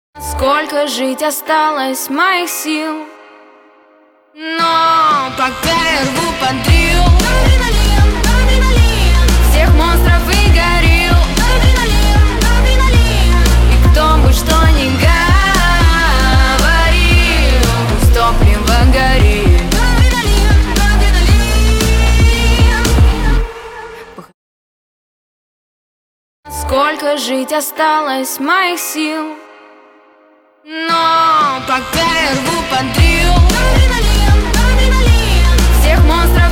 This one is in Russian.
Сколько жить осталось моих сил, но пока я рву под дрил. Адреналин, адреналин, всех монстров и горилл. Адреналин, адреналин, и кто бы что ни говорил, пусть топливо горит. Адреналин, адреналин. Сколько жить осталось моих сил, но пока я рву под дрил. Адреналин, адреналин, всех монстров